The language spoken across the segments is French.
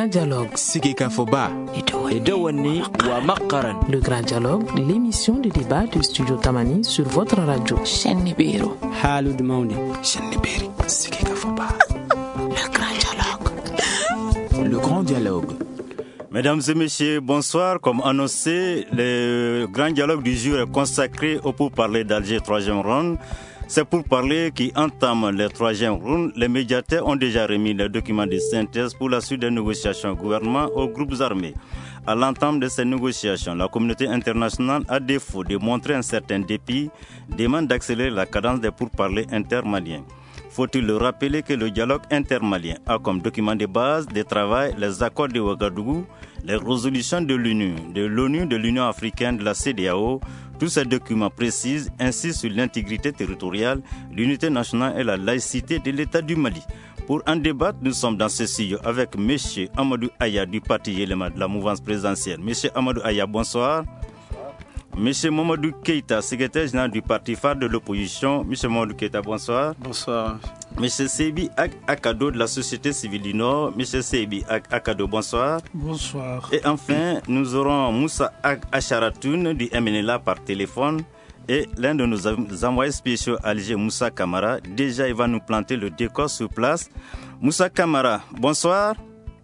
Grand Dialogue. Sigika Foba. Edouani wa Makaran. Le Grand Dialogue, l'émission de débat de Studio Tamani sur votre radio. Chenibiro. Halud Mauni. Chenibiri. Sigika Foba. Le Grand Dialogue. Le Grand Dialogue. Mesdames et messieurs, bonsoir. Comme annoncé, le Grand Dialogue du jour est consacré au pourparlers d'Alger 3e round. C'est pourparlers qui entament le 3e round. Les médiateurs ont déjà remis les documents de synthèse pour la suite des négociations gouvernement aux groupes armés. À l'entame de ces négociations, la communauté internationale, à défaut de montrer un certain dépit, demande d'accélérer la cadence des pourparlers intermaliens. Faut-il le rappeler que le dialogue intermalien a comme document de base de travail les accords de Ouagadougou, les résolutions de l'ONU, de l'Union africaine, de la CEDEAO. Tous ces documents précisent ainsi sur l'intégrité territoriale, l'unité nationale et la laïcité de l'État du Mali. Pour en débattre, nous sommes dans ce studio avec M. Amadou Aya du parti Yélema de la mouvance présidentielle. M. Amadou Aya, bonsoir. M. Mamadou Keïta, secrétaire général du parti phare de l'opposition. M. Mamadou Keïta, bonsoir. Bonsoir. M. Sebi Akado de la société civile du Nord. M. Sebi Akado, bonsoir. Bonsoir. Et enfin, nous aurons Moussa Acharatoun du MNLA par téléphone et l'un de nos envoyés spéciaux à Alger, Moussa Kamara. Déjà, il va nous planter le décor sur place. Moussa Kamara, bonsoir.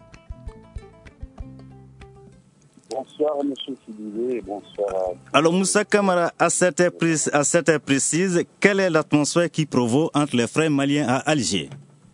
Bonsoir, M. Sidibé, bonsoir. Alors, Moussa Kamara, à cette heure précise, quelle est l'atmosphère qui provoque entre les frères maliens à Alger?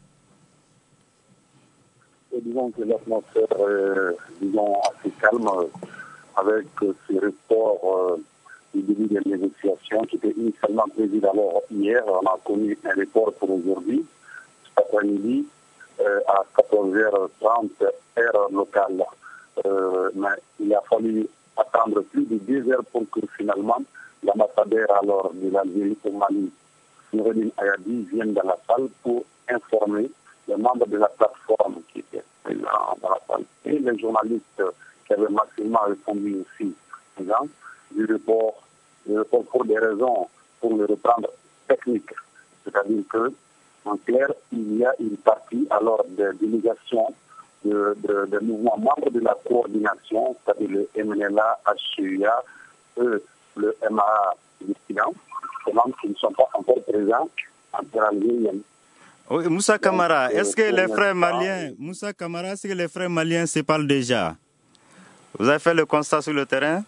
Et disons que l'atmosphère est assez calme avec ce report du début des négociations qui était initialement prévu d'abord hier. On a connu un report pour aujourd'hui, cet après-midi, à 14h30, heure locale. Mais il a fallu attendre plus de 2 heures pour que finalement l'ambassadeur alors de l'Algérie au Mali, Noureddin Ayadi, vienne dans la salle pour informer les membres de la plateforme qui étaient présents dans la salle et les journalistes qui avaient massivement répondu aussi du report pour des raisons, pour le reprendre, techniques. C'est-à-dire que, en clair, il y a une partie alors des délégations des mouvements membres de la coordination, c'est-à-dire le MNLA, HCUA, le MAA dissident, qui ne sont pas encore présents en terre algérienne. Oui, Moussa Kamara, est-ce que les frères maliens se parlent déjà? Vous avez fait le constat sur le terrain?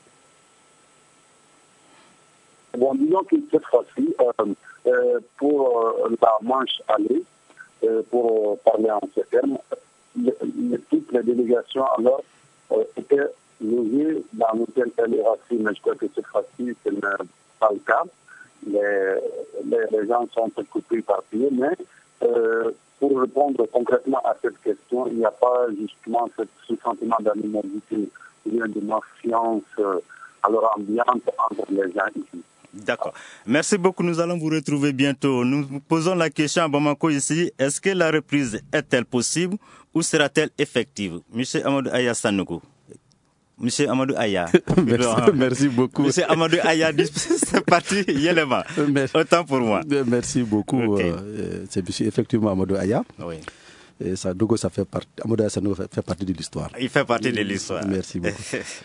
Bon, disons que cette fois-ci, pour la manche allée, pour parler en ces termes, toutes les délégations alors étaient logées dans l'hôtel El Erassi, mais je crois que cette fois-ci ce n'est pas le cas. Les gens sont écoutés par pied, mais pour répondre concrètement à cette question, il n'y a pas justement ce sentiment d'animosité, ou de méfiance alors ambiante entre les gens ici. D'accord. Merci beaucoup. Nous allons vous retrouver bientôt. Nous vous posons la question à Bamako ici. Est-ce que la reprise est-elle possible ou sera-t-elle effective? Monsieur Amadou Aya Sanogo. Monsieur Amadou Aya. Merci beaucoup. Monsieur Amadou Aya, c'est parti, Yélema. Autant pour moi. Merci beaucoup. Okay. C'est monsieur effectivement Amadou Aya. Oui. Et Sanogo, Amadou Aya Sanogo fait partie de l'histoire. Il fait partie de l'histoire. Merci beaucoup.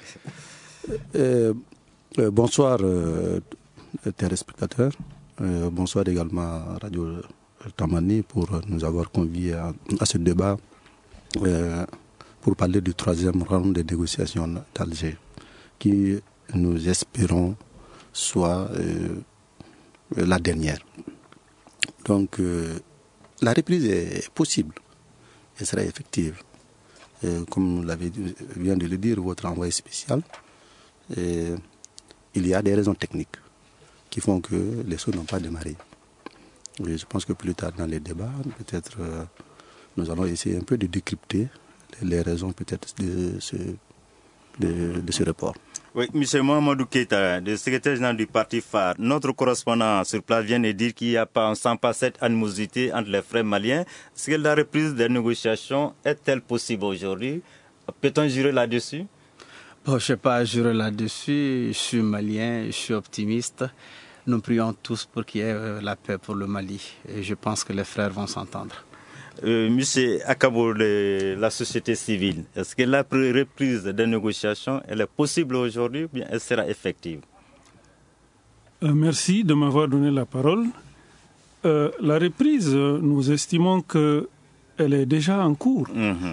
Bonsoir, téléspectateurs. Bonsoir également à Radio Tamani pour nous avoir conviés à ce débat pour parler du 3e round des négociations d'Alger qui, nous espérons, soit la dernière. Donc, la reprise est possible et sera effective. Comme vient de le dire votre envoyé spécial, il y a des raisons techniques qui font que les choses n'ont pas démarré. Et je pense que plus tard dans les débats, peut-être nous allons essayer un peu de décrypter les raisons peut-être de ce report. Oui, M. Mamadou Keïta, le secrétaire général du parti phare, notre correspondant sur place vient de dire qu'il n'y a pas, on sent pas cette animosité entre les frères maliens. Est-ce que la reprise des négociations est-elle possible aujourd'hui? Peut-on jurer là-dessus? Bon, je ne sais pas jurer là-dessus. Je suis malien, je suis optimiste. Nous prions tous pour qu'il y ait la paix pour le Mali. Et je pense que les frères vont s'entendre. Monsieur Akabo de la société civile, est-ce que la reprise des négociations elle est possible aujourd'hui ou bien elle sera effective? Merci de m'avoir donné la parole. La reprise, nous estimons qu'elle est déjà en cours.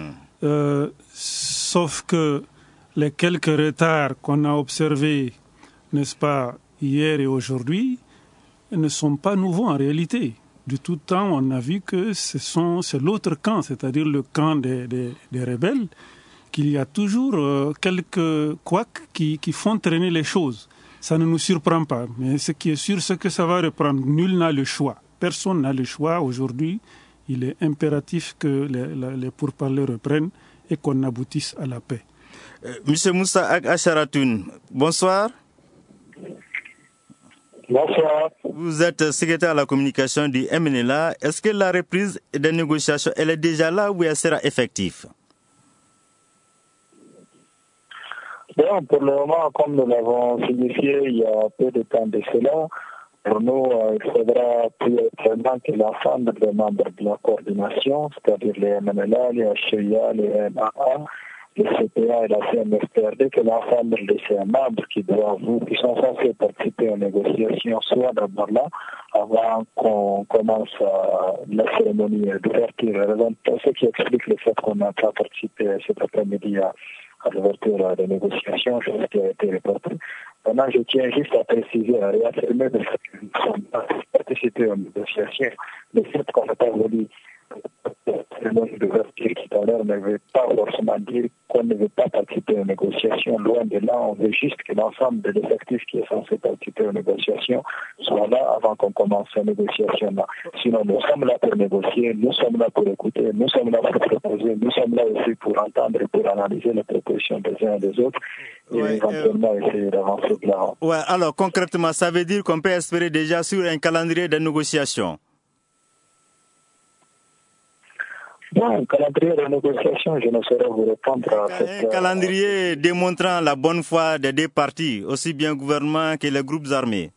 Sauf que les quelques retards qu'on a observés, n'est-ce pas, hier et aujourd'hui, ne sont pas nouveaux en réalité. De tout temps, on a vu que c'est l'autre camp, c'est-à-dire le camp des rebelles, qu'il y a toujours quelques couacs qui font traîner les choses. Ça ne nous surprend pas, mais ce qui est sûr, c'est que ça va reprendre. Nul n'a le choix. Personne n'a le choix. Aujourd'hui, il est impératif que les pourparlers reprennent et qu'on aboutisse à la paix. Monsieur Moussa Acharatoun, bonsoir. Bonsoir. Vous êtes secrétaire à la communication du MNLA. Est-ce que la reprise des négociations, elle est déjà là ou elle sera effective? Bon, pour le moment, comme nous l'avons signifié il y a peu de temps de cela, pour nous, il faudra prioritairement que l'ensemble des membres de la coordination, c'est-à-dire les MNLA, les HCIA, les MAA, les CPA et la CNSPRD, que l'ensemble de ces membres qui sont censés participer aux négociations soient d'abord là avant qu'on commence la cérémonie d'ouverture. Ce qui explique le fait qu'on n'a pas participé cet après-midi à l'ouverture des négociations, chose qui a été reportée. Maintenant, je tiens juste à préciser, à réaffirmer de fait que nous ne sommes pas participés aux négociations. Le fait qu'on n'a pas voulu la cérémonie d'ouverture tout à l'heure ne veut pas forcément dire qu'on ne veut pas participer aux négociations. Loin de là, on veut juste que l'ensemble de l'effectif qui est censé participer aux négociations soit là avant qu'on commence ces négociations-là. Sinon, nous sommes là pour négocier, nous sommes là pour écouter, nous sommes là pour proposer, nous sommes là aussi pour entendre et pour analyser les propositions des uns et des autres et éventuellement essayer d'avancer de là. Ouais, alors concrètement, ça veut dire qu'on peut espérer déjà sur un calendrier de négociations? Bon, un calendrier de négociation, je ne saurais vous répondre à cette... Un calendrier démontrant la bonne foi des deux parties, aussi bien le gouvernement que les groupes armés.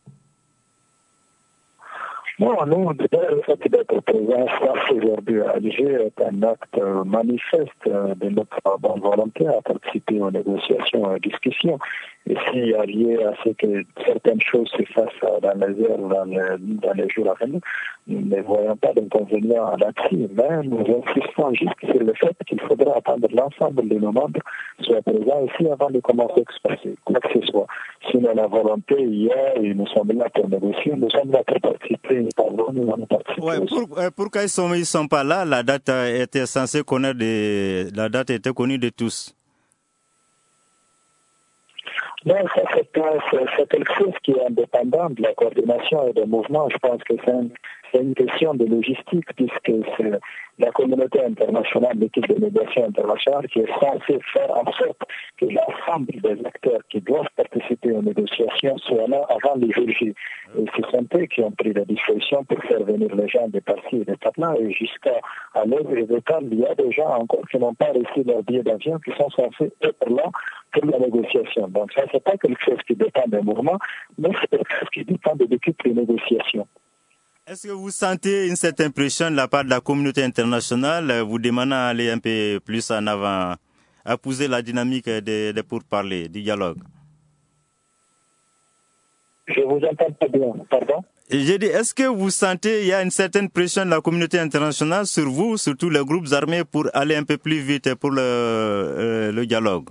Non, nous, le fait d'être présents aujourd'hui à Alger est un acte manifeste de notre bonne volonté à participer aux négociations et aux discussions. Et s'il y a lieu à ce que certaines choses se fassent dans les heures, dans les jours à venir, nous ne voyons pas d'inconvénient là-dessus. Mais nous insistons juste sur le fait qu'il faudra attendre l'ensemble de nos membres soient présents ici avant de commencer à expresser quoi que ce soit. Sinon, la volonté hier, et nous sommes là pour négocier, nous sommes là pour participer. Pourquoi ils sont pas là? La date était censée connaître la date était connue de tous. Non, ça c'est quelque chose qui est indépendant de la coordination et des mouvements. Je pense que c'est une question de logistique puisque c'est la communauté internationale, l'équipe de médiation internationale qui est censée faire en sorte que l'ensemble des acteurs qui doivent participer aux négociations soient là avant les jour J. Et ce sont eux qui ont pris la disposition pour faire venir les gens des partis et des là et jusqu'à l'heure des états, il y a des gens encore qui n'ont pas reçu leur billet d'avion qui sont censés être là pour la négociation. Donc ça, c'est pas quelque chose qui dépend des mouvements, mais c'est quelque chose qui dépend de l'équipe de négociation. Est-ce que vous sentez une certaine pression de la part de la communauté internationale, vous demandant d'aller un peu plus en avant, à pousser la dynamique des pourparlers, du dialogue? Je vous entends pas bien, pardon? J'ai dit, est-ce que vous sentez qu'il y a une certaine pression de la communauté internationale sur vous, surtout les groupes armés, pour aller un peu plus vite pour le dialogue?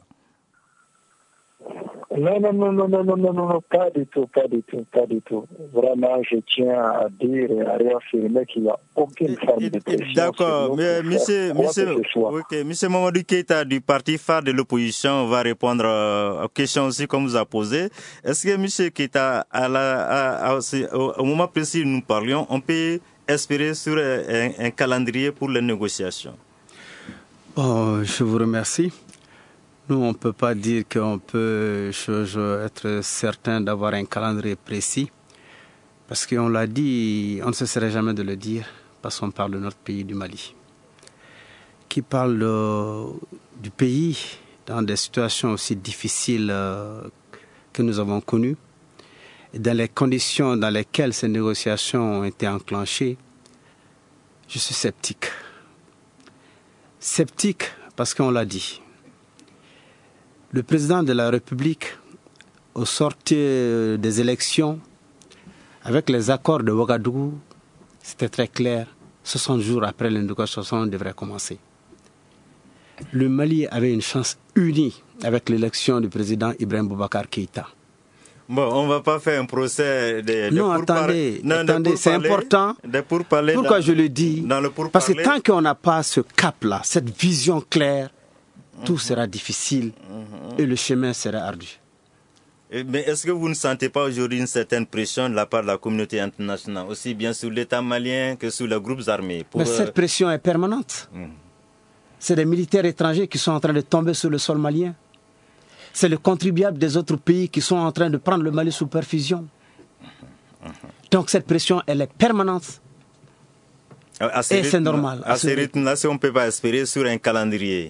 Non, pas du tout. Vraiment, je tiens à dire et à réaffirmer qu'il n'y a aucune forme de pression. D'accord, mais monsieur Mamadou Keïta du parti phare de l'opposition va répondre aux questions aussi qu'on vous a posées. Est-ce que monsieur Keïta, au moment précis où nous parlions, on peut espérer sur un calendrier pour les négociations? Je vous remercie. Nous, on ne peut pas dire qu'on peut être certain d'avoir un calendrier précis, parce qu'on l'a dit, on ne cesserait jamais de le dire, parce qu'on parle de notre pays, du Mali, qui parle du pays dans des situations aussi difficiles que nous avons connues, et dans les conditions dans lesquelles ces négociations ont été enclenchées. Je suis sceptique Sceptique parce qu'on l'a dit. Le président de la République, au sortir des élections, avec les accords de Ouagadougou, c'était très clair, 60 jours après les négociations devraient commencer. Le Mali avait une chance unie avec l'élection du président Ibrahim Boubacar Keïta. Bon, on ne va pas faire un procès non, attendez, c'est important. Pourquoi je le dis? Parce que tant qu'on n'a pas ce cap-là, cette vision claire, tout sera difficile et le chemin sera ardu. Mais est-ce que vous ne sentez pas aujourd'hui une certaine pression de la part de la communauté internationale, aussi bien sur l'État malien que sur les groupes armés Mais cette pression est permanente. C'est des militaires étrangers qui sont en train de tomber sur le sol malien. C'est les contribuables des autres pays qui sont en train de prendre le Mali sous perfusion. Donc cette pression, elle est permanente. Et c'est normal. À ce rythme-là, si on ne peut pas espérer sur un calendrier.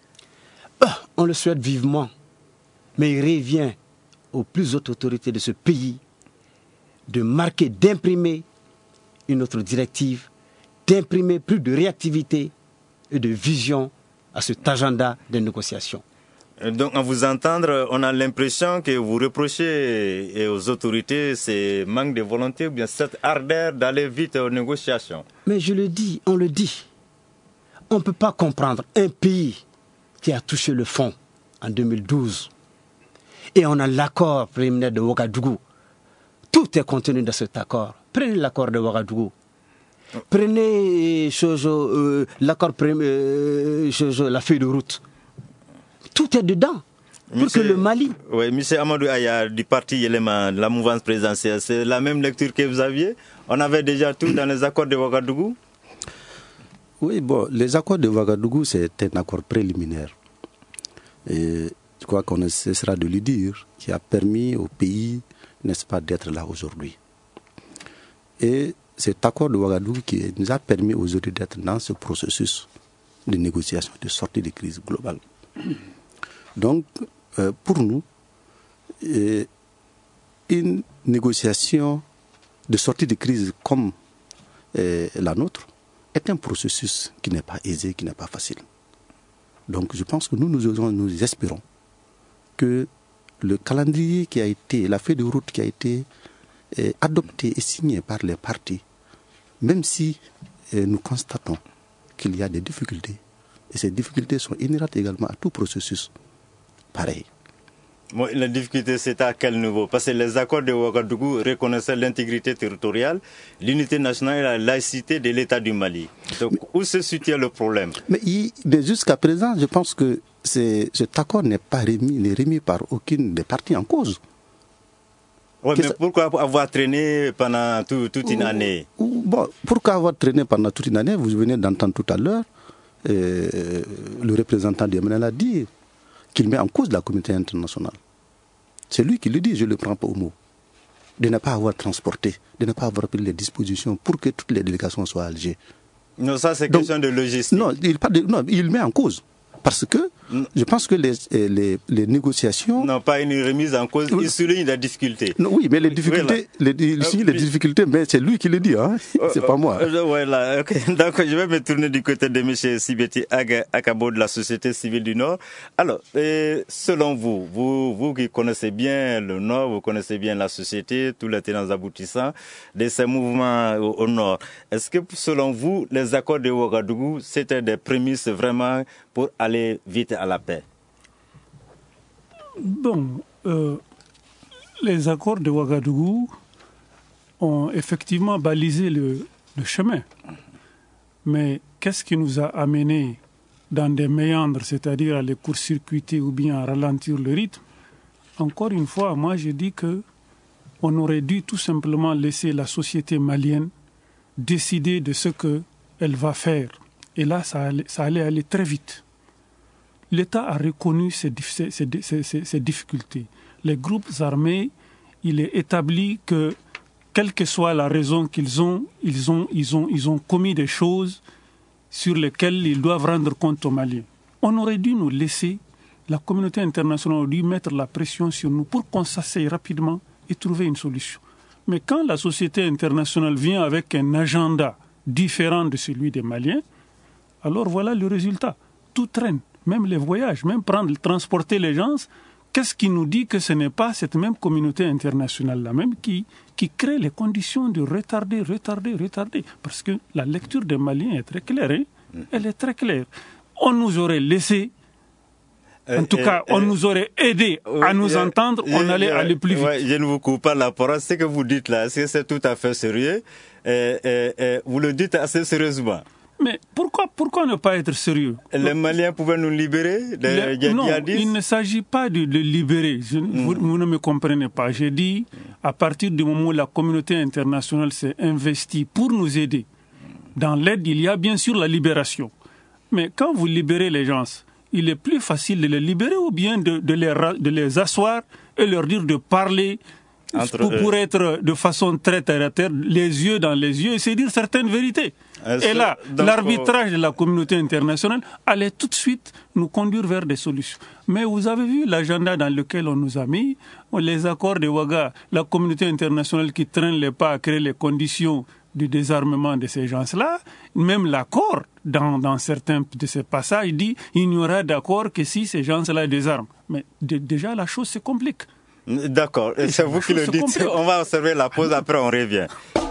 On le souhaite vivement. Mais il revient aux plus hautes autorités de ce pays de marquer, d'imprimer une autre directive, d'imprimer plus de réactivité et de vision à cet agenda de négociation. Donc, à vous entendre, on a l'impression que vous reprochez aux autorités ce manque de volonté ou bien cette ardeur d'aller vite aux négociations. Mais je le dis, on le dit. On ne peut pas comprendre un pays qui a touché le fond en 2012 et on a l'accord préliminaire de Ouagadougou. Tout est contenu dans cet accord. Prenez l'accord de Ouagadougou. Prenez l'accord, la feuille de route. Tout est dedans. Pour que le Mali... Oui, M. Amadou Aya, du parti élément de la mouvance présidentielle, c'est la même lecture que vous aviez? On avait déjà tout dans les accords de Ouagadougou? Oui, bon, les accords de Ouagadougou, c'est un accord préliminaire. Et je crois qu'on ne cessera de le dire, qui a permis au pays, n'est-ce pas, d'être là aujourd'hui. Et cet accord de Ouagadougou qui nous a permis aujourd'hui d'être dans ce processus de négociation, de sortie de crise globale. Donc, pour nous, une négociation de sortie de crise comme la nôtre est un processus qui n'est pas aisé, qui n'est pas facile. Donc, je pense que nous espérons que le calendrier qui a été, la feuille de route qui a été adoptée et signée par les partis, même si nous constatons qu'il y a des difficultés, et ces difficultés sont inhérentes également à tout processus pareil. Bon, la difficulté, c'est à quel niveau? Parce que les accords de Ouagadougou reconnaissaient l'intégrité territoriale, l'unité nationale et la laïcité de l'État du Mali. Donc, où se situe le problème? Mais jusqu'à présent, je pense que cet accord n'est remis par aucune des parties en cause. Oui, mais pourquoi avoir traîné pendant toute une année? Bon, pourquoi avoir traîné pendant toute une année? Vous venez d'entendre tout à l'heure, le représentant du MNL a dit qu'il met en cause la communauté internationale. C'est lui qui le dit, je ne le prends pas au mot. De ne pas avoir transporté, de ne pas avoir pris les dispositions pour que toutes les délégations soient à Alger. Non, ça c'est question de logistique. Non, il met en cause. Parce que je pense que les négociations... Non, pas une remise en cause, il souligne la difficulté. Non, oui, mais les difficultés, il souligne les difficultés, mais c'est lui qui le dit, hein? C'est pas moi. Voilà, ok. Donc je vais me tourner du côté de M. Sibeti Akabo de la société civile du Nord. Alors, selon vous qui connaissez bien le Nord, vous connaissez bien la société, tous les tenants aboutissants de ces mouvements au Nord, est-ce que selon vous, les accords de Ouagadougou, c'était des prémices vraiment pour aller vite à la paix? Bon, les accords de Ouagadougou ont effectivement balisé le chemin. Mais qu'est-ce qui nous a amenés dans des méandres, c'est-à-dire à les court-circuiter ou bien à ralentir le rythme? Encore une fois, moi je dis qu'on aurait dû tout simplement laisser la société malienne décider de ce qu'elle va faire. Et là, ça allait aller très vite. L'État a reconnu ces difficultés. Les groupes armés, il est établi que, quelle que soit la raison qu'ils ont, ils ont commis des choses sur lesquelles ils doivent rendre compte aux Maliens. On aurait dû nous laisser, la communauté internationale aurait dû mettre la pression sur nous pour qu'on s'asseye rapidement et trouver une solution. Mais quand la société internationale vient avec un agenda différent de celui des Maliens, alors voilà le résultat. tout traîne, même les voyages, même transporter les gens. Qu'est-ce qui nous dit que ce n'est pas cette même communauté internationale-là même qui crée les conditions de retarder? Parce que la lecture des Maliens est très claire. Elle est très claire. On nous aurait laissé, en tout cas, on nous aurait aidé à nous entendre, on allait aller plus vite. Je ne vous coupe pas la parole. Ce que vous dites là, c'est tout à fait sérieux. Vous le dites assez sérieusement. Mais pourquoi ne pas être sérieux? Les Maliens pouvaient nous libérer des Non, djihadistes? il ne s'agit pas de libérer. Vous ne me comprenez pas. J'ai dit, à partir du moment où la communauté internationale s'est investie pour nous aider, dans l'aide, il y a bien sûr la libération. Mais quand vous libérez les gens, il est plus facile de les libérer ou bien de les asseoir et leur dire de parler pour être de façon très terre-à-terre, les yeux dans les yeux, et se dire certaines vérités. Et là, l'arbitrage de la communauté internationale allait tout de suite nous conduire vers des solutions. Mais vous avez vu l'agenda dans lequel on nous a mis, les accords de Ouaga, la communauté internationale qui traîne les pas à créer les conditions du désarmement de ces gens-là. Même l'accord, dans certains de ces passages, dit qu'il n'y aura d'accord que si ces gens-là désarment. Mais déjà, la chose se complique. D'accord, c'est vous qui le dites. On va observer la pause, après on revient.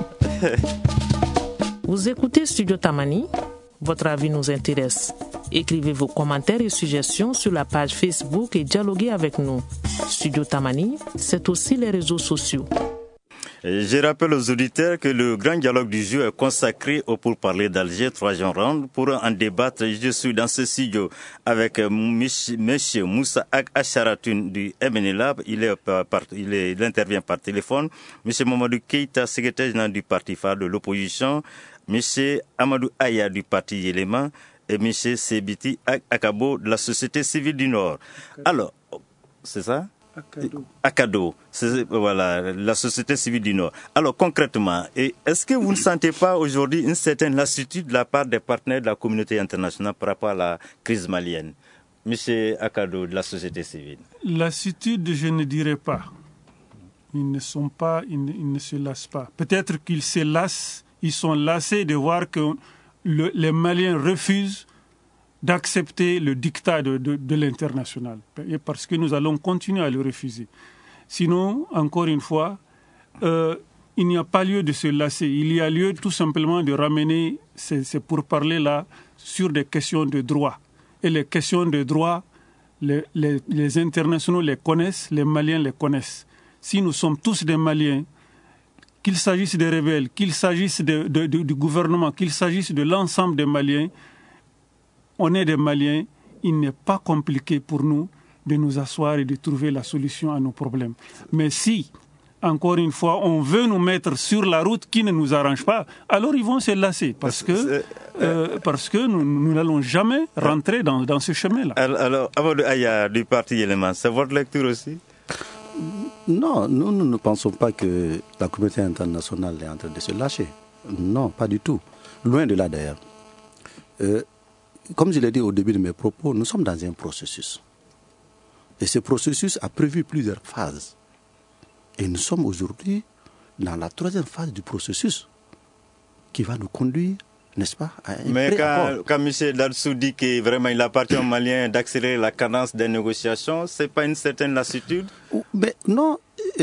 Vous écoutez Studio Tamani, votre avis nous intéresse. Écrivez vos commentaires et suggestions sur la page Facebook et dialoguez avec nous. Studio Tamani, c'est aussi les réseaux sociaux. Je rappelle aux auditeurs que le grand dialogue du jour est consacré au pourparlers d'Alger, 3e round. Pour en débattre, je suis dans ce studio avec M. Moussa Acharatoun du MNLab. Il intervient par téléphone. M. Mamadou Keïta, secrétaire général du parti phare de l'opposition. M. Amadou Aya du parti Yéléma. Et M. Sebiti Akabo de la société civile du Nord. Alors, c'est ça? Akado, voilà, la société civile du Nord. Alors concrètement, est-ce que vous ne sentez pas aujourd'hui une certaine lassitude de la part des partenaires de la communauté internationale par rapport à la crise malienne? Monsieur Akado de la société civile. Lassitude, je ne dirais pas. Ils ne se lassent pas. Peut-être qu'ils se lassent, ils sont lassés de voir que les Maliens refusent d'accepter le diktat de l'international. Parce que nous allons continuer à le refuser. Sinon, encore une fois, il n'y a pas lieu de se lasser. Il y a lieu tout simplement de ramener ces pourparlers-là sur des questions de droit. Et les questions de droit, les internationaux les connaissent, les Maliens les connaissent. Si nous sommes tous des Maliens, qu'il s'agisse des rebelles, qu'il s'agisse du gouvernement, qu'il s'agisse de l'ensemble des Maliens, on est des Maliens, il n'est pas compliqué pour nous de nous asseoir et de trouver la solution à nos problèmes. Mais si, encore une fois, on veut nous mettre sur la route qui ne nous arrange pas, alors ils vont se lasser parce que nous n'allons jamais rentrer dans ce chemin-là. Alors, Amadou Aya du parti Yéléma, c'est votre lecture aussi? Non, nous ne pensons pas que la communauté internationale est en train de se lâcher. Non, pas du tout. Loin de là d'ailleurs. Comme je l'ai dit au début de mes propos, nous sommes dans un processus. Et ce processus a prévu plusieurs phases. Et nous sommes aujourd'hui dans la 3e phase du processus qui va nous conduire, n'est-ce pas, à un pré-accord. Quand M. Dadsou dit que vraiment il appartient aux Maliens d'accélérer la cadence des négociations, ce n'est pas une certaine lassitude? Mais non,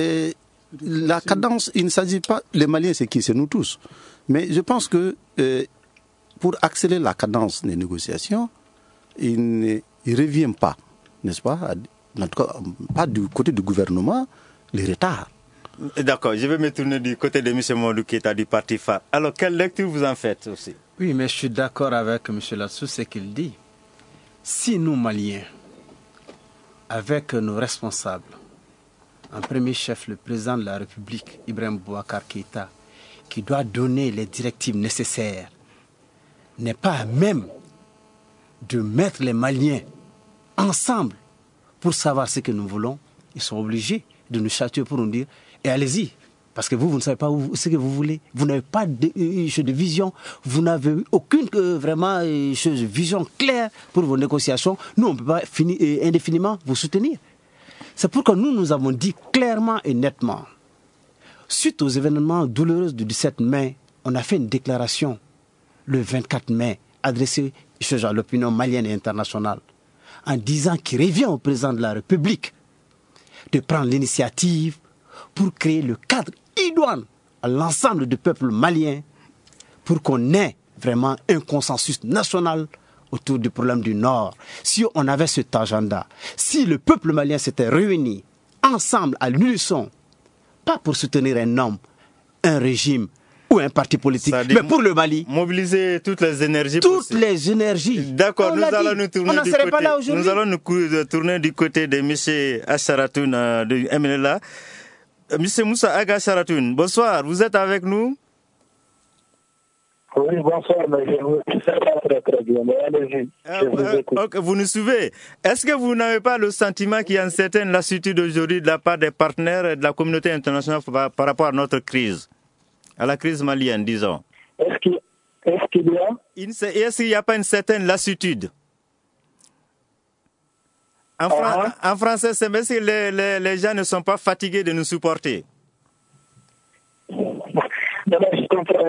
la cadence, il ne s'agit pas... Les Maliens, c'est qui? C'est nous tous. Mais je pense que... pour accélérer la cadence des négociations, il ne revient pas, n'est-ce pas, en tout cas, pas du côté du gouvernement, les retards. D'accord, je vais me tourner du côté de M. Mamadou Keïta du parti phare. Alors, quelle lecture vous en faites aussi? Oui, mais je suis d'accord avec M. Latsou, ce qu'il dit. Si nous, Maliens, avec nos responsables, en premier chef, le président de la République, Ibrahim Boubacar Keïta, qui doit donner les directives nécessaires, n'est pas à même de mettre les Maliens ensemble pour savoir ce que nous voulons, ils sont obligés de nous châtier pour nous dire « et allez-y ». Parce que vous ne savez pas ce que vous voulez. Vous n'avez pas de vision. Vous n'avez aucune vision claire pour vos négociations. Nous, on ne peut pas indéfiniment vous soutenir. C'est pourquoi nous avons dit clairement et nettement, suite aux événements douloureux du 17 mai, on a fait une déclaration le 24 mai adressée à l'opinion malienne et internationale, en disant qu'il revient au président de la République de prendre l'initiative pour créer le cadre idoine à l'ensemble du peuple malien pour qu'on ait vraiment un consensus national autour du problème du Nord. Si on avait cet agenda, si le peuple malien s'était réuni ensemble à l'unisson, pas pour soutenir un homme, un régime ou un parti politique, mais pour le Mali. Mobiliser toutes les énergies. Les énergies. D'accord, nous allons nous tourner du côté de M. Acharatoun de MNLA. M. Moussa Aga Acharatoun, bonsoir, vous êtes avec nous? Oui, bonsoir, mais je vous très bien. Okay, vous nous suivez. Est-ce que vous n'avez pas le sentiment qu'il y a une certaine lassitude aujourd'hui de la part des partenaires et de la communauté internationale par rapport à notre crise, à la crise malienne, disons? Est-ce qu'il y a est-ce qu'il n'y a pas une certaine lassitude? En français, c'est même si les gens ne sont pas fatigués de nous supporter. Je comprends.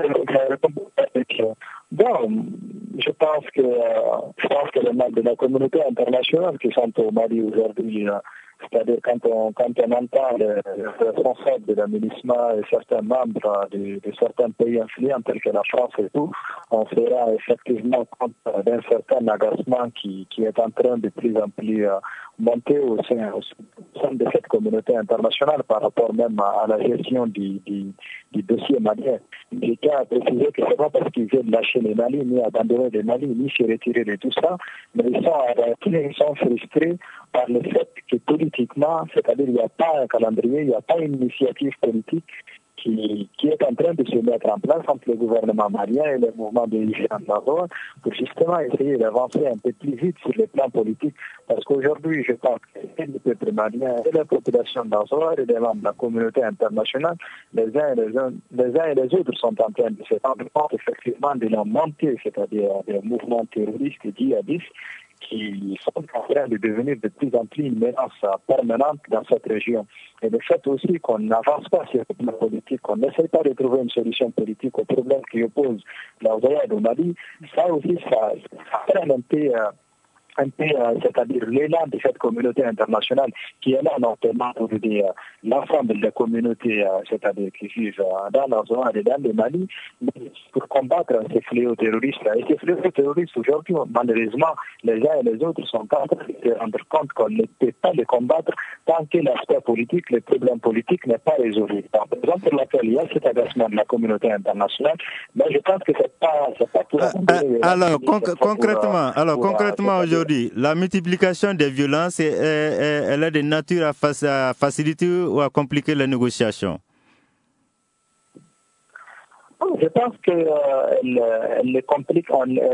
Bon, je pense que les membres de la communauté internationale qui sont au Mali aujourd'hui, c'est-à-dire quand on entend les responsables de la MINUSMA et certains membres de certains pays influents tels que la France et tout, on se rend effectivement compte d'un certain agacement qui est en train de plus en plus monter au sein de cette communauté internationale par rapport même à la gestion du dossier malien. Je tiens à préciser que ce n'est pas parce qu'ils viennent lâcher les Mali, ni abandonner les Mali, ni se retirer de tout ça, mais ils sont frustrés par le fait que politiquement, c'est-à-dire il n'y a pas un calendrier, il n'y a pas une initiative politique qui est en train de se mettre en place entre le gouvernement malien et le mouvement de l'Islam pour justement essayer d'avancer un peu plus vite sur le plan politique. Parce qu'aujourd'hui, je pense que le peuple malien et la population d'Azor et les membres de la communauté internationale, les uns et les autres sont en train de se rendre compte effectivement de la montée, c'est-à-dire des mouvements terroristes et djihadistes qui sont en train de devenir de plus en plus une menace permanente dans cette région. Et le fait aussi qu'on n'avance pas sur le plan politique, qu'on n'essaie pas de trouver une solution politique aux problèmes qui opposent la Ouzaya au Mali, ça aussi, ça traîne un peu, c'est-à-dire l'élan de cette communauté internationale qui est là notamment pour aider l'ensemble des communautés, c'est-à-dire qui vivent dans la zone et dans le Mali, pour combattre ces fléaux terroristes. Et ces fléaux terroristes, aujourd'hui, malheureusement, les uns et les autres sont en train de se rendre compte qu'on ne peut pas les combattre tant que l'aspect politique, le problème politique n'est pas résolu. Par exemple, pour laquelle il y a cet agacement de la communauté internationale, mais je pense que c'est pas pour... concrètement aujourd'hui, la multiplication des violences, elle est de nature à faciliter ou à compliquer les négociations? Je pense qu'elle complique,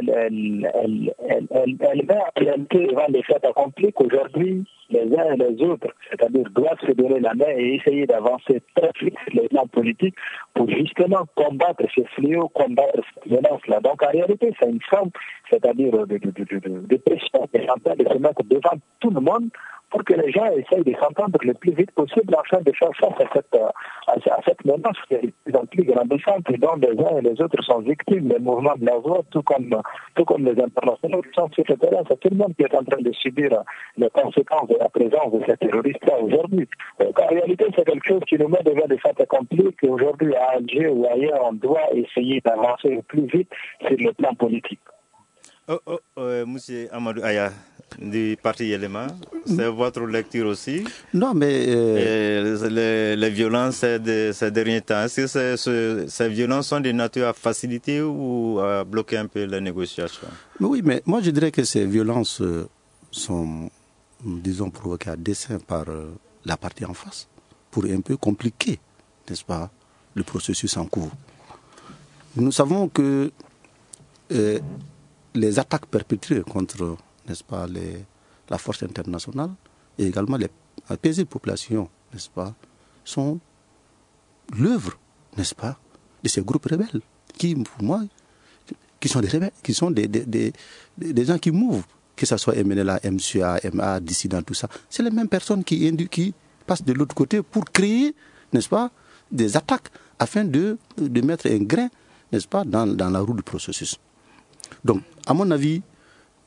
elle met en réalité devant les faits accomplis qu'aujourd'hui, les uns et les autres, c'est-à-dire doivent se donner la main et essayer d'avancer très vite sur les plans politiques pour justement combattre ces fléaux, combattre cette violence-là. Donc en réalité, c'est une forme, c'est-à-dire de pression qui est en train de se mettre devant tout le monde pour que les gens essayent de s'entendre le plus vite possible afin de faire face à cette menace qui est de plus en plus grandissante et dont les uns et les autres sont victimes des mouvements de la voie, tout comme les internationaux qui sont sur le terrain. C'est tout le monde qui est en train de subir les conséquences de la présence de ces terroristes-là aujourd'hui. Donc en réalité, c'est quelque chose qui nous met devant des faits accomplis qu'aujourd'hui à Alger ou ailleurs, on doit essayer d'avancer le plus vite sur le plan politique. Monsieur Amadou Aya, du parti Élément, c'est votre lecture aussi? Non, mais... les violences ces derniers temps, est-ce que ces violences sont de nature à faciliter ou à bloquer un peu les négociations? Oui, mais moi je dirais que ces violences sont, disons, provoquées à dessein par la partie en face, pour un peu compliquer, n'est-ce pas, le processus en cours. Nous savons que les attaques perpétrées contre, n'est-ce pas, la force internationale et également la paisible population, n'est-ce pas, sont l'œuvre, n'est-ce pas, de ces groupes rebelles qui, pour moi, qui sont des rebelles, qui sont des gens qui mouvent, que ce soit MNLA, MCA, MA, dissident, tout ça. C'est les mêmes personnes qui passent de l'autre côté pour créer, n'est-ce pas, des attaques afin de mettre un grain, n'est-ce pas, dans la roue du processus. Donc, à mon avis,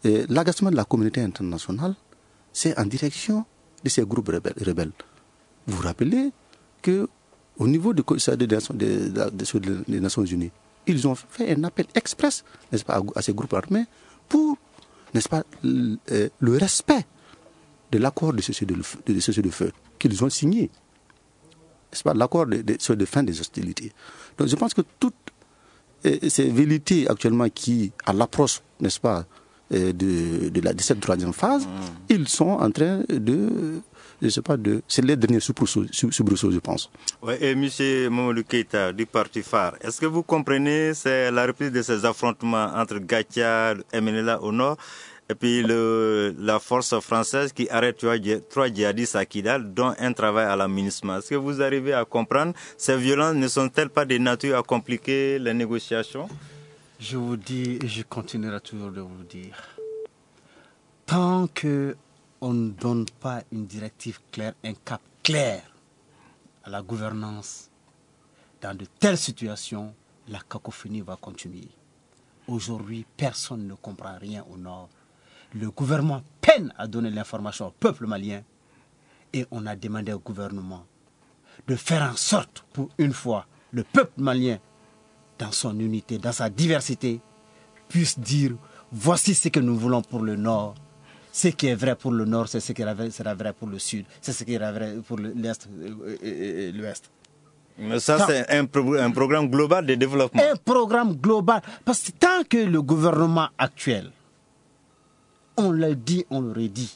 l'agacement de la communauté internationale, c'est en direction de ces groupes rebelles. Vous vous rappelez qu'au niveau du Conseil des Nations Unies, ils ont fait un appel express, n'est-ce pas, à ces groupes armés pour, n'est-ce pas, le respect de l'accord de cessez-le-feu qu'ils ont signé, n'est-ce pas, l'accord de fin des hostilités. Donc je pense que toutes ces velléités actuellement qui, à l'approche, n'est-ce pas, de cette troisième phase, ils sont en train c'est les derniers soubresauts, je pense. Oui, et M. Mamadou Keïta, du Parti phare, est-ce que vous comprenez, c'est la reprise de ces affrontements entre Gatia et MNLA au nord, et puis la force française qui arrête 3 djihadistes à Kidal, dont un travail à la MINUSMA. Est-ce que vous arrivez à comprendre, ces violences ne sont-elles pas de nature à compliquer les négociations? Je vous dis, et je continuerai toujours de vous dire, tant qu'on ne donne pas une directive claire, un cap clair à la gouvernance, dans de telles situations, la cacophonie va continuer. Aujourd'hui, personne ne comprend rien au nord. Le gouvernement peine à donner l'information au peuple malien et on a demandé au gouvernement de faire en sorte, pour une fois, le peuple malien, dans son unité, dans sa diversité, puisse dire voici ce que nous voulons pour le Nord. Ce qui est vrai pour le Nord, c'est ce qui sera vrai pour le Sud, c'est ce qui est vrai pour l'Est et l'Ouest. Mais ça, c'est un programme global de développement. Un programme global. Parce que tant que le gouvernement actuel, on l'a dit, on le redit,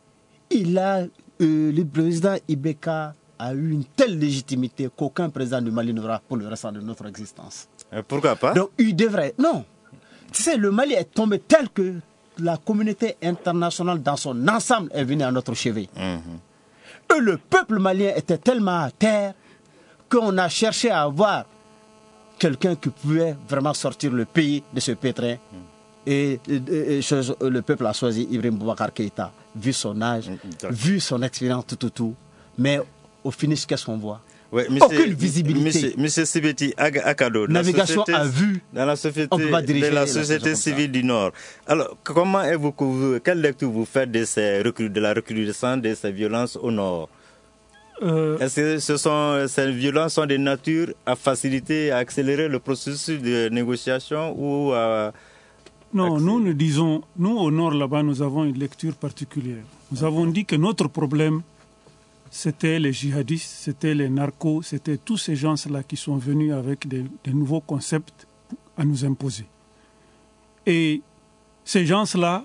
le président Ibeka a eu une telle légitimité qu'aucun président du Mali n'aura pour le restant de notre existence. Pourquoi pas? Donc il devrait... Non. Tu sais, le Mali est tombé tel que la communauté internationale dans son ensemble est venue à notre chevet. Et le peuple malien était tellement à terre qu'on a cherché à avoir quelqu'un qui pouvait vraiment sortir le pays de ce pétrin. Et le peuple a choisi Ibrahim Boubacar Keïta, vu son âge, vu son expérience, tout. Mais au finish, qu'est-ce qu'on voit? Oui, aucune visibilité. Monsieur Sibeti Akado, navigation à vue. Dans la société civile du Nord. Alors, quelle lecture vous faites de la recrudescence de ces violences au Nord? Est-ce que ces violences sont de nature à faciliter, à accélérer le processus de négociation ou à... Non, nous au Nord là-bas, nous avons une lecture particulière. Nous avons dit que notre problème, c'était les djihadistes, c'était les narcos, c'était tous ces gens-là qui sont venus avec des nouveaux concepts à nous imposer. Et ces gens-là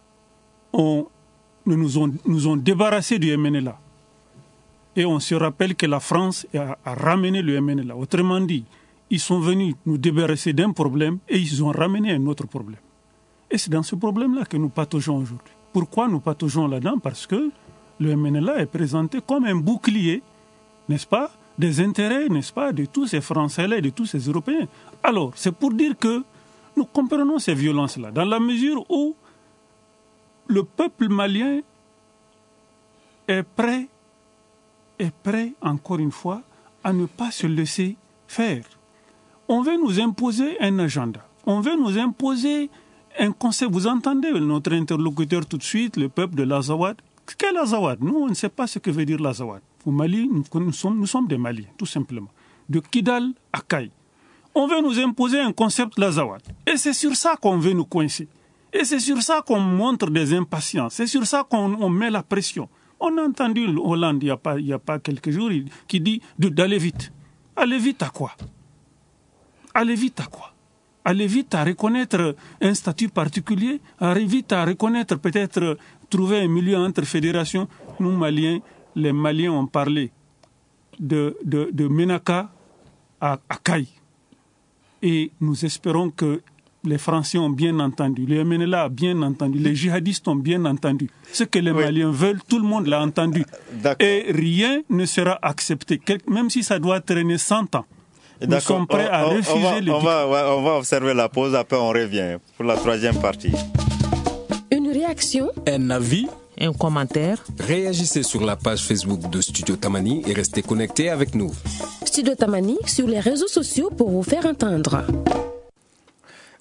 nous ont débarrassés du MNLA. Et on se rappelle que la France a ramené le MNLA. Autrement dit, ils sont venus nous débarrasser d'un problème et ils ont ramené un autre problème. Et c'est dans ce problème-là que nous pataugeons aujourd'hui. Pourquoi nous pataugeons là-dedans? Parce que le MNLA est présenté comme un bouclier, n'est-ce pas, des intérêts, n'est-ce pas, de tous ces Français-là et de tous ces Européens. Alors, c'est pour dire que nous comprenons ces violences-là, dans la mesure où le peuple malien est prêt, encore une fois, à ne pas se laisser faire. On veut nous imposer un agenda. On veut nous imposer un concept. Vous entendez notre interlocuteur tout de suite, le peuple de l'Azawad. Qu'est l'Azawad? Nous, on ne sait pas ce que veut dire l'Azawad. Au Mali, nous sommes des Maliens, tout simplement. De Kidal à Kaï. On veut nous imposer un concept l'Azawad. Et c'est sur ça qu'on veut nous coincer. Et c'est sur ça qu'on montre des impatiences. C'est sur ça qu'on met la pression. On a entendu Hollande, il n'y a pas quelques jours, qui dit d'aller vite. Aller vite à quoi? Aller vite à quoi? Aller vite à reconnaître un statut particulier, aller vite à reconnaître, peut-être trouver un milieu entre fédérations. Nous, Maliens, les Maliens ont parlé de Menaka à Kaï. Et nous espérons que les Français ont bien entendu, le MNLA a bien entendu, les djihadistes ont bien entendu. Ce que les Maliens veulent, tout le monde l'a entendu. Et rien ne sera accepté, même si ça doit traîner 100 ans. Nous sommes prêts à refuser les... On va observer la pause, après on revient pour la troisième partie. Une réaction, un avis, un commentaire. Réagissez sur la page Facebook de Studio Tamani et restez connectés avec nous. Studio Tamani sur les réseaux sociaux pour vous faire entendre.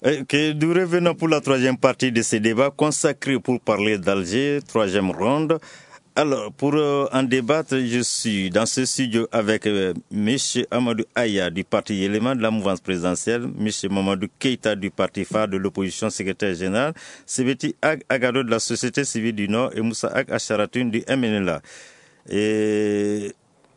Nous revenons pour la troisième partie de ce débat consacré pour parler d'Alger, troisième ronde. Alors, pour en débattre, je suis dans ce studio avec M. Amadou Aya du parti Élément de la mouvance présidentielle, M. Mamadou Keïta du parti phare de l'opposition secrétaire général, Sebeti Agado de la société civile du Nord et Moussa Ag Acharatoun du MNLA. Oui,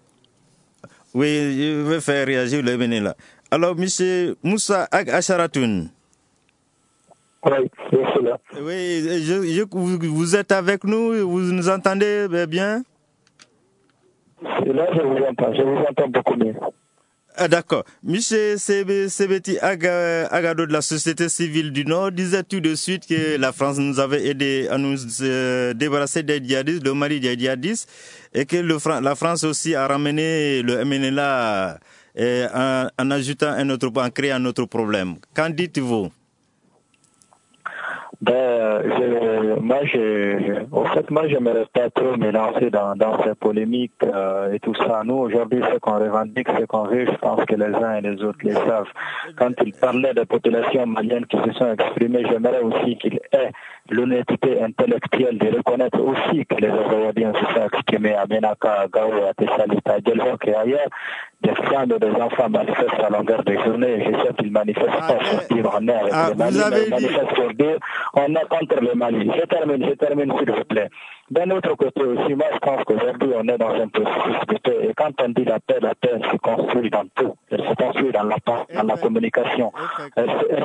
je vais faire réagir le MNLA. Alors, M. Moussa Ag Acharatoun. Oui, je suis là. Oui, vous êtes avec nous, vous nous entendez bien? Et là, je vous entends beaucoup mieux. Ah, d'accord. Monsieur Sebeti Agado de la société civile du Nord disait tout de suite que la France nous avait aidé à nous débarrasser des djihadistes, le Mali des djihadistes, et que la France aussi a ramené le MNLA en ajoutant en créant un autre problème. Qu'en dites-vous? J'aimerais pas trop me lancer dans ces polémiques et tout ça. Nous, aujourd'hui, ce qu'on revendique, ce qu'on veut, je pense que les uns et les autres les savent. Quand il parlait des populations maliennes qui se sont exprimées, j'aimerais aussi qu'il ait l'honnêteté intellectuelle de reconnaître aussi que les Azawadiens se sont exprimés à Menaka, à Gao, à Tessalita, à Djelhok et ailleurs. Des femmes et des enfants manifestent à longueur de journée. Je sais qu'ils manifestent pas pour dire on est avec le Mali, mais ils manifestent pour dire on est contre le Mali. Je termine s'il vous plaît. D'un autre côté aussi, moi je pense qu'aujourd'hui on est dans un processus de paix. Et quand on dit la paix se construit dans tout. Elle se construit dans la communication. Elle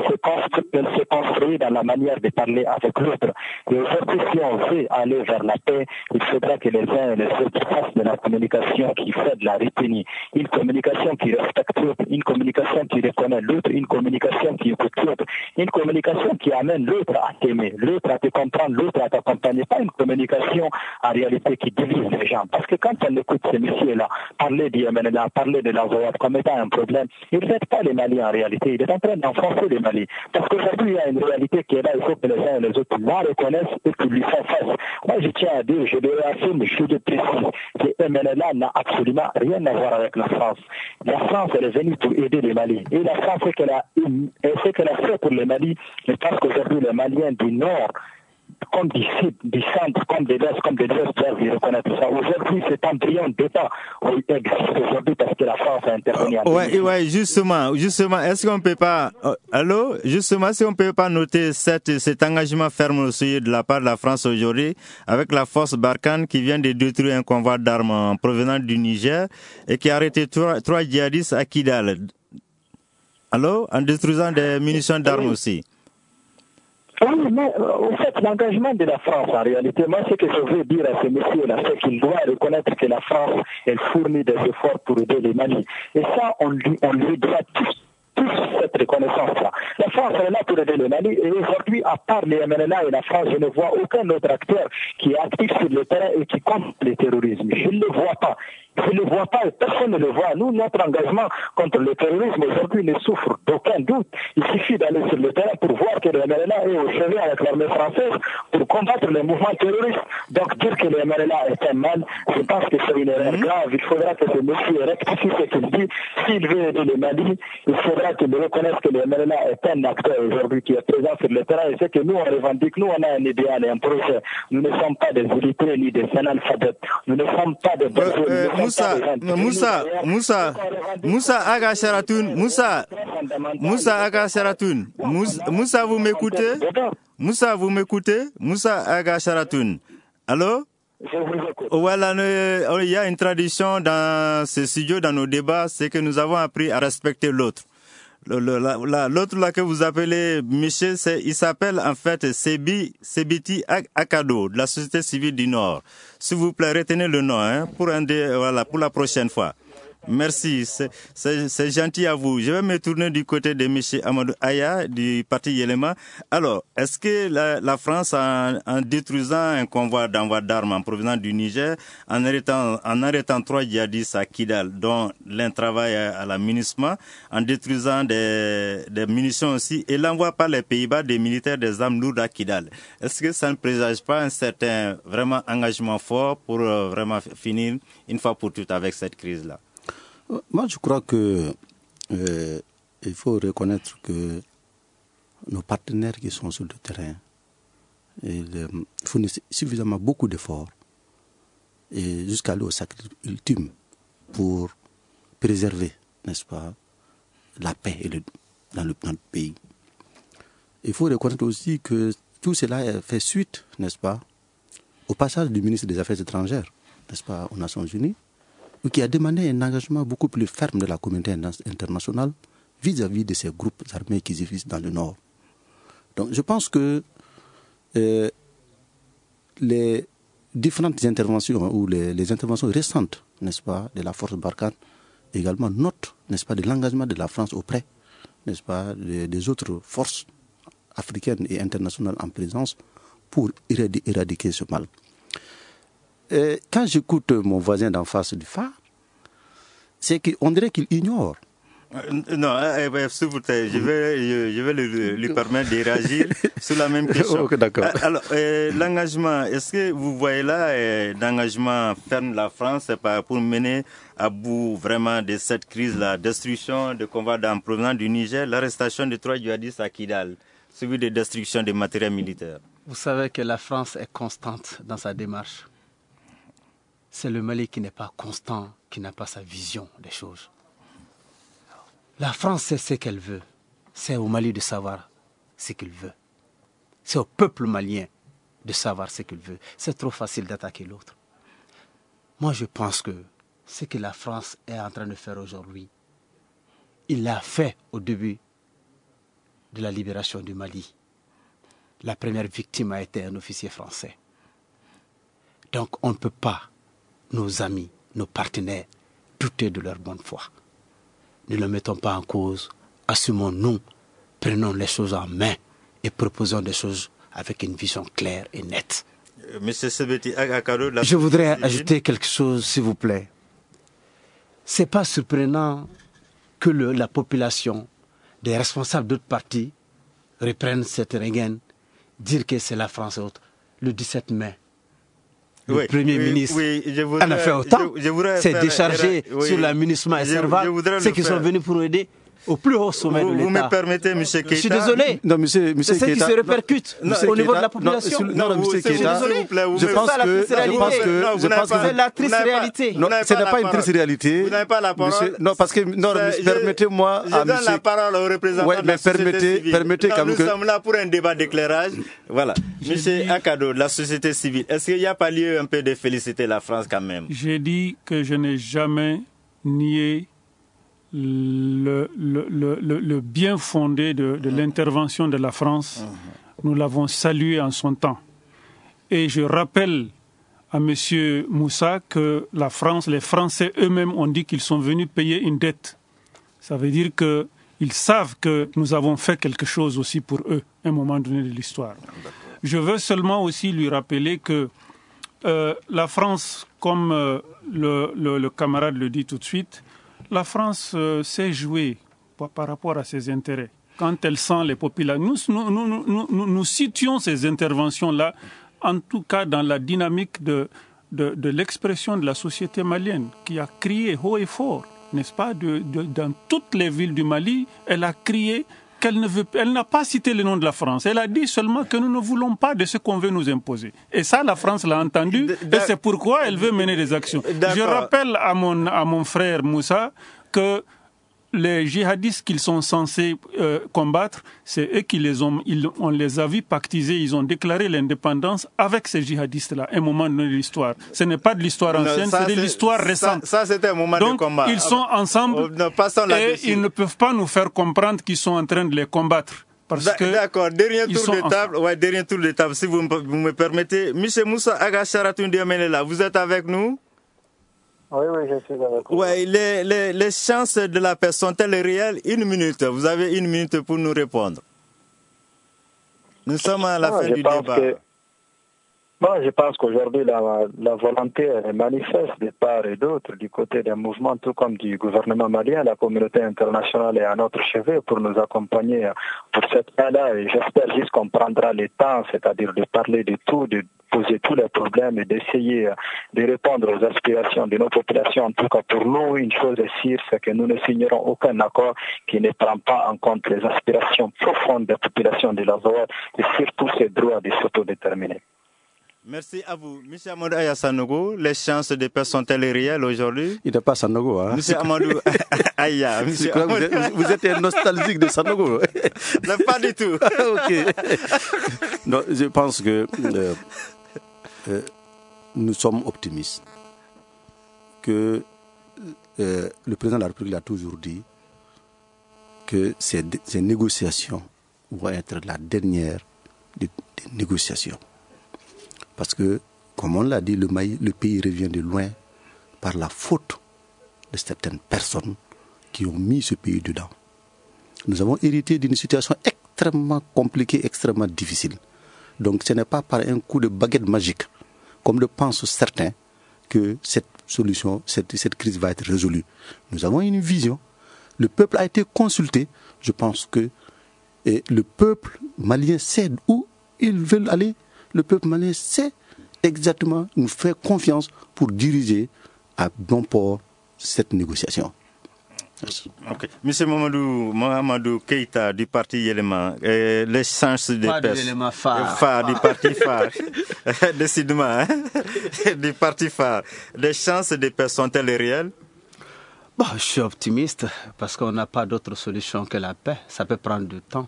se construit dans la manière de parler avec l'autre. Et aujourd'hui, si on veut aller vers la paix, il faudra que les uns et les autres fassent de la communication qui fait de la retenue. Une communication qui respecte l'autre, une communication qui reconnaît l'autre, une communication qui écoute l'autre, une communication qui amène l'autre à t'aimer, l'autre à te comprendre, l'autre à t'accompagner, pas une communication en réalité qui divise les gens. Parce que quand on écoute ces messieurs-là parler du MNLA, parler de l'Azawad comme étant un problème, il ne fait pas les Mali en réalité, il est en train d'enfoncer les Mali. Parce qu'aujourd'hui, il y a une réalité qui est là, il faut que les uns et les autres la reconnaissent et qu'ils lui font face. Moi, je tiens à dire, je le réaffirme, je le précise, que MNLA n'a absolument rien à voir avec la France. La France, elle est venue pour aider les Mali. Et la France, ce qu'elle a fait pour les Mali, je pense qu'aujourd'hui, les Maliens du Nord, comme du sud, du centre, comme de l'est, comme de l'ouest, doivent reconnaître ça. Aujourd'hui, cet embryon d'État existe aujourd'hui parce que la France a intervenu. Oui, justement, est-ce qu'on peut pas, si on peut pas noter cet engagement ferme aussi de la part de la France aujourd'hui, avec la force Barkhane qui vient de détruire un convoi d'armes provenant du Niger et qui a arrêté trois djihadistes à Kidal. En détruisant des munitions d'armes aussi. Oui, mais en fait, l'engagement de la France, en réalité, moi, ce que je veux dire à ces messieurs-là, c'est qu'ils doivent reconnaître que la France, elle fournit des efforts pour aider les Mali. Et ça, on lui doit tous cette reconnaissance-là. La France est là pour aider le Mali et aujourd'hui, à part les MNLA et la France, je ne vois aucun autre acteur qui est actif sur le terrain et qui combat le terrorisme. Je ne le vois pas. Je ne le vois pas et personne ne le voit. Nous, notre engagement contre le terrorisme aujourd'hui ne souffre d'aucun doute. Il suffit d'aller sur le terrain pour voir que le MNLA est au chevet avec l'armée française pour combattre les mouvements terroristes. Donc dire que le MNLA est un mal, je pense que c'est une erreur grave. Il faudra que ce monsieur rectifie ce qu'il dit. S'il veut aider le Mali, il faudra qu'il reconnaisse que le MNLA est un acteur aujourd'hui qui est présent sur le terrain. Et c'est que nous, on revendique, nous, on a un idéal et un projet. Nous ne sommes pas des illettrés ni des analphabètes. Nous ne sommes pas des Moussa Aga Charatoun, Moussa, vous m'écoutez? Moussa Aga Charatoun. Allô? Voilà, il y a une tradition dans ce studio, dans nos débats, c'est que nous avons appris à respecter l'autre. L'autre là que vous appelez monsieur, il s'appelle en fait Sebeti Agado de la société civile du Nord. S'il vous plaît, retenez le nom pour la prochaine fois. Merci, c'est gentil à vous. Je vais me tourner du côté de M. Amadou Aya du parti Yélema. Alors, est-ce que la France, en détruisant un convoi d'envoi d'armes en provenance du Niger, en arrêtant 3 djihadistes à Kidal, dont l'un travaille à la MINUSMA, en détruisant des munitions aussi, et l'envoi par les Pays-Bas des militaires des armes lourdes à Kidal, est-ce que ça ne présage pas un certain vraiment engagement fort pour vraiment finir une fois pour toutes avec cette crise-là? Moi, je crois que il faut reconnaître que nos partenaires qui sont sur le terrain fournissent suffisamment beaucoup d'efforts et jusqu'à aller au sacrifice ultime pour préserver, n'est-ce pas, la paix dans notre pays. Il faut reconnaître aussi que tout cela fait suite, n'est-ce pas, au passage du ministre des Affaires étrangères, n'est-ce pas, aux Nations Unies, qui a demandé un engagement beaucoup plus ferme de la communauté internationale vis-à-vis de ces groupes armés qui sévissent dans le Nord. Donc je pense que les différentes interventions ou les interventions récentes, n'est-ce pas, de la force Barkhane, également notent, n'est-ce pas, de l'engagement de la France auprès, n'est-ce pas, des autres forces africaines et internationales en présence pour éradiquer ce mal. Quand j'écoute mon voisin d'en face du phare, c'est qu'on dirait qu'il ignore. Non, s'il vous plaît, je vais lui permettre de réagir sur la même question. Okay, d'accord. Alors, l'engagement, est-ce que vous voyez là l'engagement ferme de la France pour mener à bout vraiment de cette crise, la destruction de combats en provenance du Niger, l'arrestation de 3 djihadistes à Kidal, suivi de destruction des matériels militaires? Vous savez que la France est constante dans sa démarche. C'est le Mali qui n'est pas constant, qui n'a pas sa vision des choses. La France sait ce qu'elle veut. C'est au Mali de savoir ce qu'il veut. C'est au peuple malien de savoir ce qu'il veut. C'est trop facile d'attaquer l'autre. Moi, je pense que ce que la France est en train de faire aujourd'hui, il l'a fait au début de la libération du Mali. La première victime a été un officier français. Donc on ne peut pas, nos amis, nos partenaires, douter de leur bonne foi. Ne le mettons pas en cause, assumons-nous, prenons les choses en main et proposons des choses avec une vision claire et nette. Monsieur Sebeti Akado, je voudrais ajouter quelque chose, s'il vous plaît. C'est pas surprenant que la population, des responsables d'autres partis, reprennent cette rengaine, dire que c'est la France et autres. Le 17 mai, le Premier ministre en a fait autant. C'est déchargé sur la MINUSMA et Serval, ceux qui sont venus pour aider au plus haut sommet de l'État. Vous me permettez, M. Keita? Je suis désolé. Non, monsieur c'est ce qui se répercute au niveau de la population. Non, M. Keita, je pense que c'est la triste réalité. Non, ce n'est pas une triste réalité. Vous n'avez pas la parole. Non, parce que, permettez-moi à je donne la parole au représentant de la société civile. Permettez quand même que... Nous sommes là pour un débat d'éclairage. Voilà. M. Akado, de la société civile, est-ce qu'il n'y a pas lieu un peu de féliciter la France quand même? J'ai dit que je n'ai jamais nié le bien fondé de l'intervention de la France. Nous l'avons salué en son temps. Et je rappelle à M. Moussa que la France, les Français eux-mêmes ont dit qu'ils sont venus payer une dette. Ça veut dire qu'ils savent que nous avons fait quelque chose aussi pour eux, à un moment donné de l'histoire. Je veux seulement aussi lui rappeler que la France, comme le camarade le dit tout de suite, la France sait jouer par rapport à ses intérêts. Quand elle sent les populations, nous situons ces interventions-là, en tout cas dans la dynamique de l'expression de la société malienne, qui a crié haut et fort, n'est-ce pas, dans toutes les villes du Mali, elle a crié elle n'a pas cité le nom de la France. Elle a dit seulement que nous ne voulons pas de ce qu'on veut nous imposer. Et ça, la France l'a entendu et c'est pourquoi elle veut mener des actions. Je rappelle à mon frère Moussa que les djihadistes qu'ils sont censés combattre, c'est eux qui on les a vus pactiser, ils ont déclaré l'indépendance avec ces djihadistes-là, un moment de l'histoire. Ce n'est pas de l'histoire ancienne, c'est de l'histoire récente. Ça, c'était un moment donc, de combat. Ils sont ensemble et ils ne peuvent pas nous faire comprendre qu'ils sont en train de les combattre. D'accord, dernier tour de table, si vous me permettez. Monsieur Moussa Agacharatoun Diamenela, vous êtes avec nous? Oui, je suis avec vous. Oui, les chances de la paix sont-elles réelles? Une minute, vous avez une minute pour nous répondre. Nous sommes à la fin du débat. Moi, je pense qu'aujourd'hui, la volonté elle est manifeste de part et d'autre, du côté des mouvements, tout comme du gouvernement malien. La communauté internationale est à notre chevet pour nous accompagner pour cette fin-là. Et j'espère juste qu'on prendra le temps, c'est-à-dire de parler de tout, de poser tous les problèmes et d'essayer de répondre aux aspirations de nos populations. En tout cas, pour nous, une chose est sûre, c'est que nous ne signerons aucun accord qui ne prend pas en compte les aspirations profondes des populations de l'Azawad et surtout ses droits de s'autodéterminer. Merci à vous. M. Amadou Aya Sanogo, les chances de paix sont-elles réelles aujourd'hui? Il n'est pas Sanogo. Hein? M. Amadou Aya. Vous êtes nostalgique de Sanogo? Non, pas du tout. Ok. Non, je pense que nous sommes optimistes. Que le président de la République a toujours dit que ces négociations vont être la dernière des négociations. Parce que, comme on l'a dit, le pays revient de loin par la faute de certaines personnes qui ont mis ce pays dedans. Nous avons hérité d'une situation extrêmement compliquée, extrêmement difficile. Donc ce n'est pas par un coup de baguette magique, comme le pensent certains, que cette solution, cette crise va être résolue. Nous avons une vision. Le peuple a été consulté. Je pense que le peuple malien sait où ils veulent aller. Le peuple malien sait exactement, nous fait confiance pour diriger à bon port cette négociation. Okay. Monsieur Mamadou Keïta du parti Yéléma, les chances de paix. Phare du parti phare. Décidément, hein? Du parti phare. Les chances de paix sont-elles réelles? Bon, je suis optimiste parce qu'on n'a pas d'autre solution que la paix. Ça peut prendre du temps.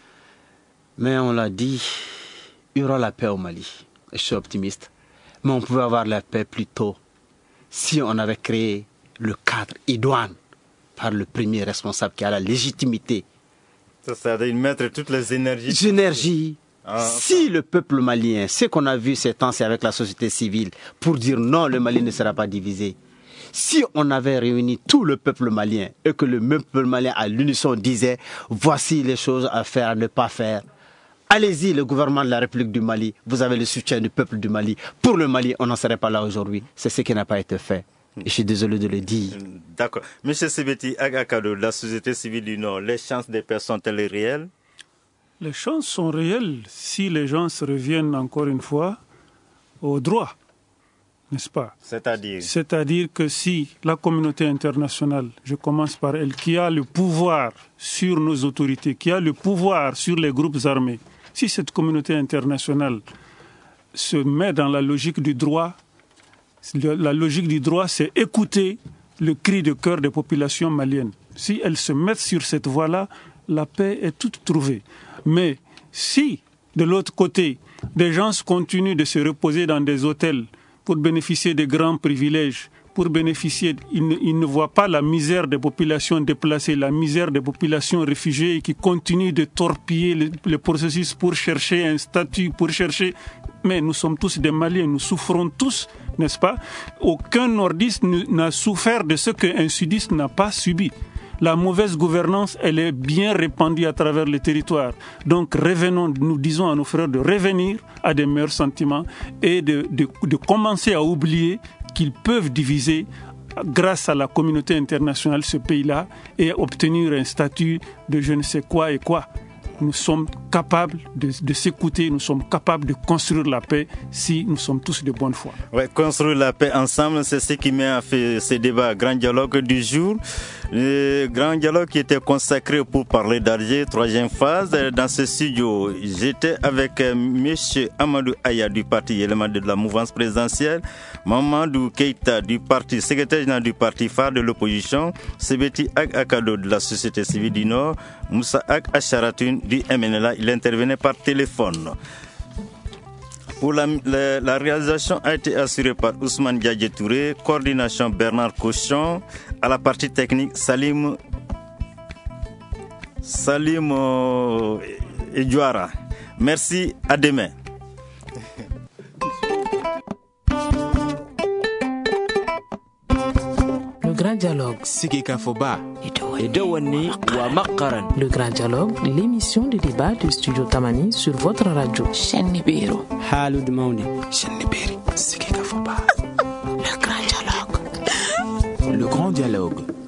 Mais on l'a dit, il y aura la paix au Mali. Je suis optimiste. Mais on pouvait avoir la paix plus tôt si on avait créé le cadre idoine par le premier responsable qui a la légitimité. C'est-à-dire mettre toutes les énergies. Si le peuple malien, ce qu'on a vu ces temps-ci avec la société civile, pour dire non, le Mali ne sera pas divisé. Si on avait réuni tout le peuple malien et que le peuple malien à l'unisson disait voici les choses à faire, à ne pas faire. Allez-y, le gouvernement de la République du Mali, vous avez le soutien du peuple du Mali. Pour le Mali, on n'en serait pas là aujourd'hui. C'est ce qui n'a pas été fait. Et je suis désolé de le dire. D'accord. Monsieur Sebeti Agakado, la société civile du Nord, les chances de paix sont-elles réelles? Les chances sont réelles si les gens se reviennent encore une fois au droit, n'est-ce pas? C'est-à-dire que si la communauté internationale, je commence par elle, qui a le pouvoir sur nos autorités, qui a le pouvoir sur les groupes armés, si cette communauté internationale se met dans la logique du droit, la logique du droit, c'est écouter le cri de cœur des populations maliennes. Si elles se mettent sur cette voie-là, la paix est toute trouvée. Mais si, de l'autre côté, des gens continuent de se reposer dans des hôtels pour bénéficier de grands privilèges, pour bénéficier, ils ne voient pas la misère des populations déplacées, la misère des populations réfugiées qui continuent de torpiller le processus pour chercher un statut, pour chercher... Mais nous sommes tous des Maliens, nous souffrons tous, n'est-ce pas? Aucun nordiste n'a souffert de ce qu'un sudiste n'a pas subi. La mauvaise gouvernance, elle est bien répandue à travers le territoire. Donc revenons, nous disons à nos frères de revenir à des meilleurs sentiments et de commencer à oublier qu'ils peuvent diviser grâce à la communauté internationale ce pays-là et obtenir un statut de je ne sais quoi et quoi. Nous sommes capables de s'écouter, nous sommes capables de construire la paix si nous sommes tous de bonne foi. Ouais, construire la paix ensemble, c'est ce qui m'a fait ce débat Grand Dialogue du jour. Le Grand Dialogue qui était consacré pour parler d'Alger, troisième phase. Dans ce studio, j'étais avec M. Amadou Aya du parti Yéléma de la mouvance présidentielle, Mamadou Keïta du parti, secrétaire général du parti phare de l'opposition, Sebeti Agakado de la société civile du Nord, Moussa Acharatoun du MNLA. Il intervenait par téléphone. Pour la réalisation a été assurée par Ousmane Diadje Touré, coordination Bernard Cochon, à la partie technique Salim Edouara. Merci, à demain. Le Grand Dialogue. Le Grand Dialogue, l'émission de débat du Studio Tamani sur votre radio. Le Grand Dialogue.